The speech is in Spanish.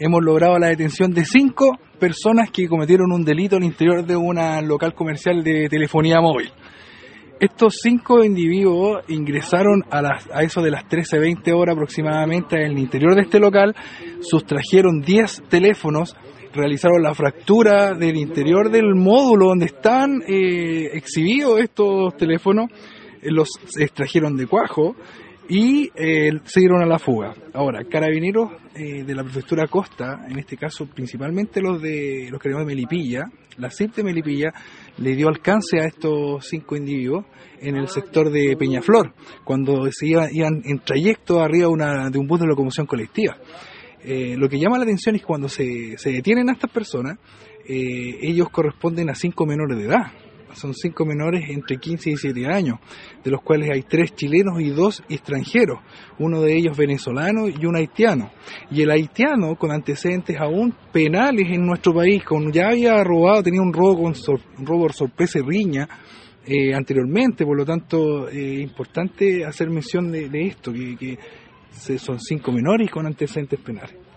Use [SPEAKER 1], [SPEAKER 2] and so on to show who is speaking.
[SPEAKER 1] hemos logrado la detención de 5 personas que cometieron un delito al interior de un local comercial de telefonía móvil. Estos 5 individuos ingresaron a eso de las 13:20 horas aproximadamente en el interior de este local, sustrajeron 10 teléfonos, realizaron la fractura del interior del módulo donde están exhibidos estos teléfonos, los extrajeron de cuajo y se dieron a la fuga. Ahora, carabineros de la prefectura Costa, en este caso principalmente los que de Melipilla, la CIP de Melipilla, le dio alcance a estos 5 individuos en el sector de Peñaflor, cuando iban en trayecto arriba de un bus de locomoción colectiva. Lo que llama la atención es que cuando se detienen a estas personas, ellos corresponden a 5 menores de edad. Son 5 menores entre 15 y 17 años, de los cuales hay 3 chilenos y 2 extranjeros, uno de ellos venezolano y un haitiano. Y el haitiano, con antecedentes aún penales en nuestro país, ya había robado, tenía un robo por sorpresa y riña anteriormente, por lo tanto es importante hacer mención de esto, que son 5 menores con antecedentes penales.